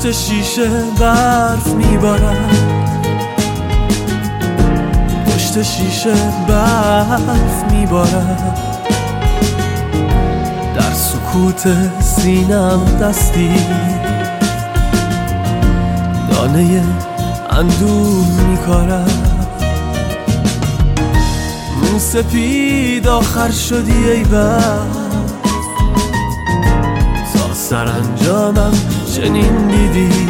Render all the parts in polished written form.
پشت شیشه برف میبارد، پشت شیشه برف میبارد، در سکوت سینم دستی دانه اندوه میکارد. مو سپید آخر شدی ای برف، تا سرانجامم چنین دیدی،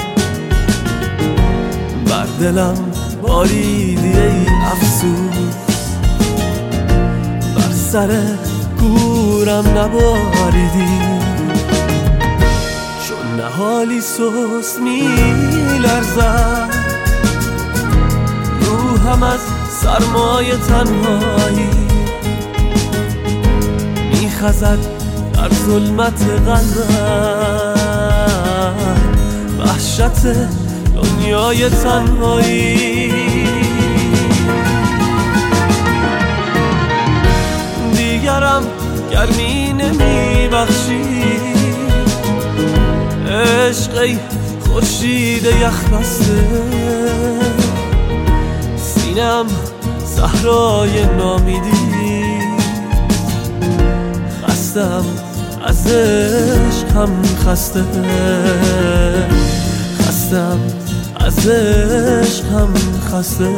بر دلم باریدی ای افسوس، بر سر گورم نباریدی، چون نهالی سوس میلرزد روحم از سرمای تنهایی، میخزد در ظلمت قلبم وحشت دنیای تنهایی. دیگرم گرمی نمیبخشی، عشق ای خورشید یخ بسته، سینم صحرای نامیدی، خستم از عشقم خسته، خستم از عشقم خسته.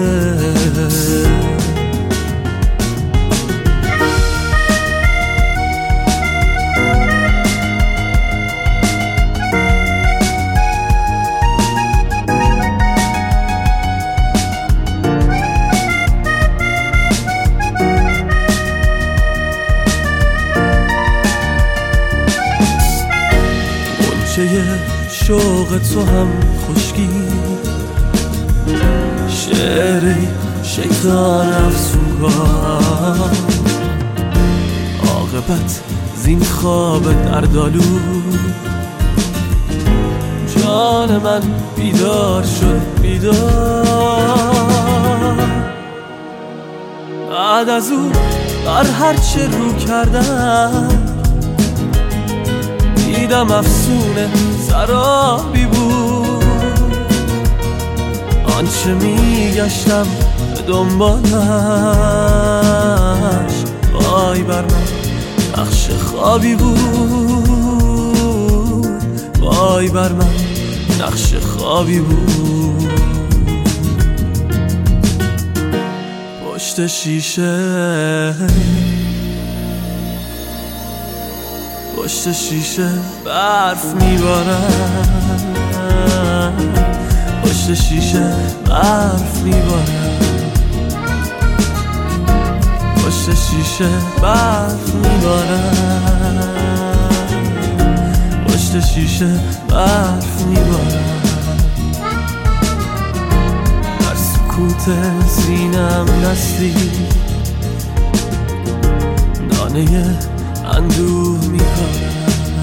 شوق تو هم خشکی، شعر شیطان افسونگاه، عاقبت زین خواب دردآلود جان من بیدار شد بیدار. بعد از او بر هرچه رو کردم دیدم افسونه سرابی بود، آنچه میگشتم به دنبالش وای بر من نقش خوابی بود، وای بر من نقش خوابی بود. پشت شیشه پشت شیشه برف میبارد، پشت شیشه برف میبارد، پشت شیشه برف میبارد، پشت شیشه برف میبارد، در سکوت سینم دستی دانه اندوه میکارد.